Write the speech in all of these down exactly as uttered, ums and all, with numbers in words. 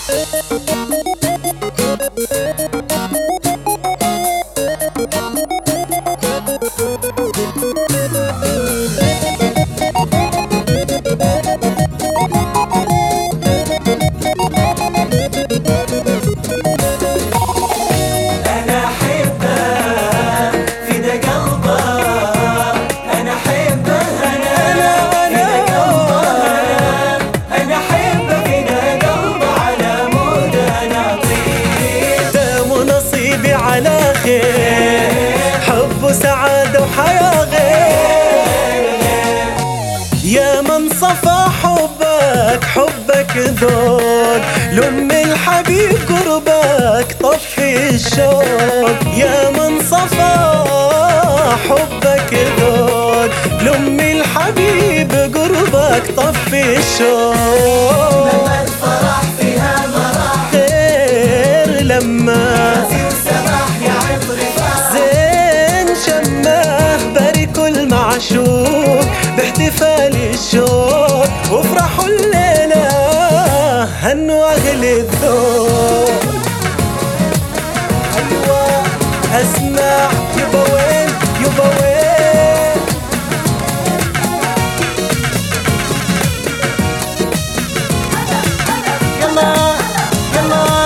على خير، حب وسعادة وحياة غير. يا من صفى حبك حبك ذوق، لأم الحبيب قربك طفي الشوق. يا من صفى حبك ذوق، لأم الحبيب قربك طفي الشوق. لما الفرح فيها مرح غير لما معشوق باحتفال الشوق، وافرحوا الليلة هنوا أهل الذوق. أيوة أسمع يبا وين يبا وين، يلا يلا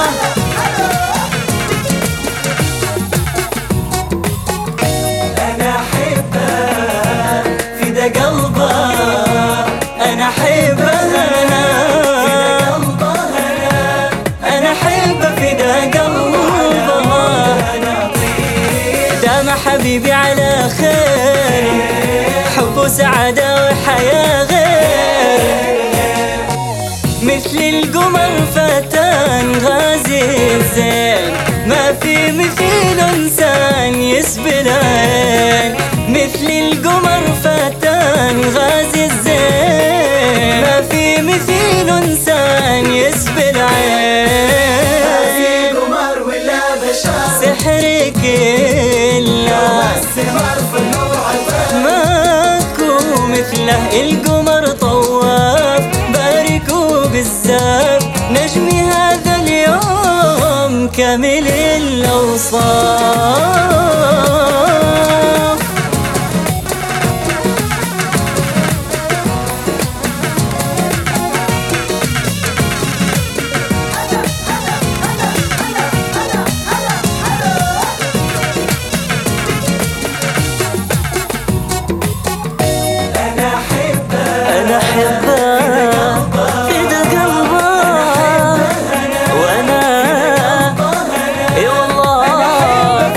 أنا أحبها، أنا أحبها فدا قلبها. دام حبيبي على خير، حب وسعادة وحياة غير. مثل القمر فتان غازي الزين، ما في مثيل إنسان يسبي العين. مثل القمر فتان غازي الزين، ما في مثيل إنسان يسبي العين. غازي قمر ولا بشر، سحرك إلا السمر فنور عطر. ماكو مثله القمر طواف، باركوا بالزاف نجمي هذا اليوم كامل الأوصاف. أنا أحبها فدا قلبها، وأنا إي والله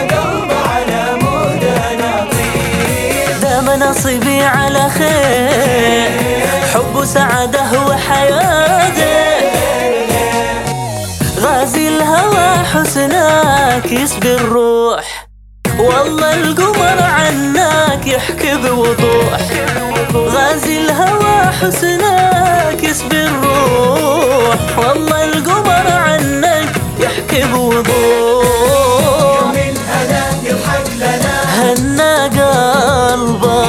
دام نصيبي على خير، حب وسعادة وحياة. غازي الهوى حسناك يسبي الروح، والله القمر عناك يحكي بوضوح. غازي الهوى حسناك يسبي الروح، والله القمر عناك يحكي بوضوح. يوم الهنا يضحك لنا، هنا قلبه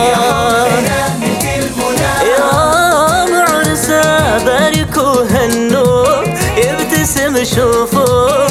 يوم عرسه، باركوا هنوا يبتسم شوفوا